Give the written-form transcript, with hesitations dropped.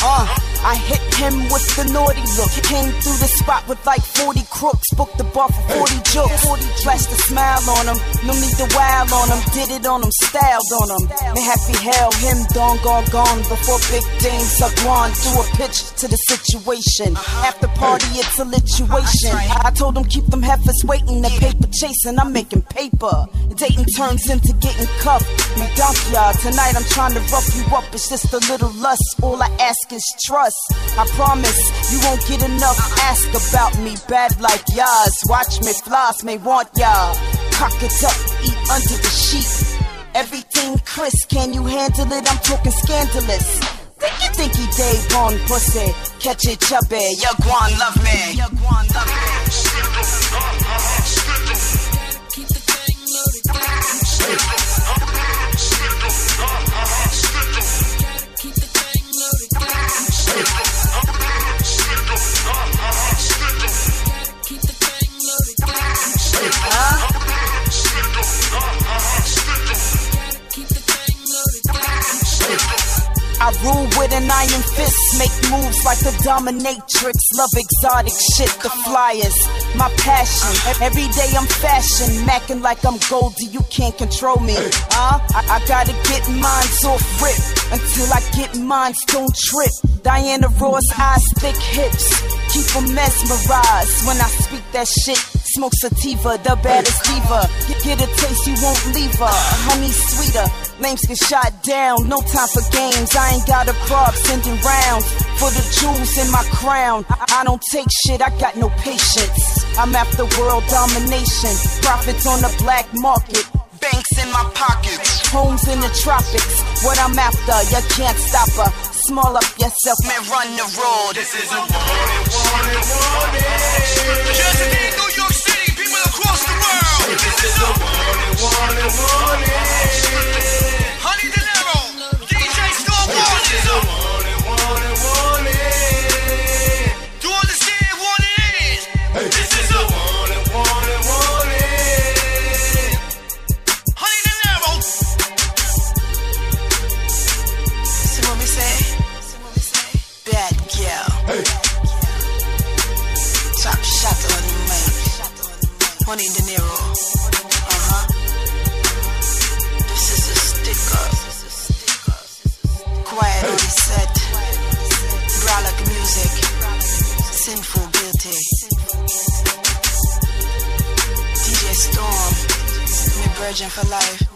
I hit him with the naughty look. Came through the spot with like 40 crooks. Booked the bar for 40 jokes. 40 flashed a smile on him. No need to wow on him. Did it on him, styled on him. May happy hell him done gone before Big Dame Sagwan threw a pitch to the situation. After party, it's a lituation. I told him keep them heifers waiting. The paper chasing, I'm making paper. Dating turns into getting cuffed. Me dump y'all. Tonight I'm trying to rough you up. It's just a little lust. All I ask is trust. I promise you won't get enough. Ask about me, bad like y'all. Watch me, floss may want y'all. Cock it up, eat under the sheet. Everything crisp, can you handle it? I'm talking scandalous. Thinky Dave on pussy. Catch it chubby, ya guan love me. Ya guan love me. Keep the thing loaded. Keep the thing loaded. Keep the thing loaded. I rule with an iron fist, make moves like the dominatrix. Love exotic shit, the flyers, my passion. Every day I'm fashion, macking like I'm Goldie, you can't control me. I gotta get mines off rip, until I get mines, don't trip. Diana Ross, eyes, thick hips, keep them mesmerized. When I speak that shit, smoke sativa, the baddest diva. Get a taste, you won't leave her. Honey sweeter, lames get shot down. No time for games, I ain't got a prob sending rounds for the jewels in my crown. I don't take shit, I got no patience. I'm after world domination, profits on the black market. Banks in my pockets, homes in the tropics. What I'm after, you can't stop her. Small up yourself, man, run the road. This is a warning. Jersey, New York City, people across the world. This is a warning. Honey De Niro, DJ Storm warning. This is a warning. Do you understand what it is? This is a warning. Honey De Niro. See what we say? Bad girl. Hey. Chop shot on the mic. Honey De Niro. This is a sticker. Quiet on the set. Brolic music. Sinful guilty. DJ Storm. Me virgin for life.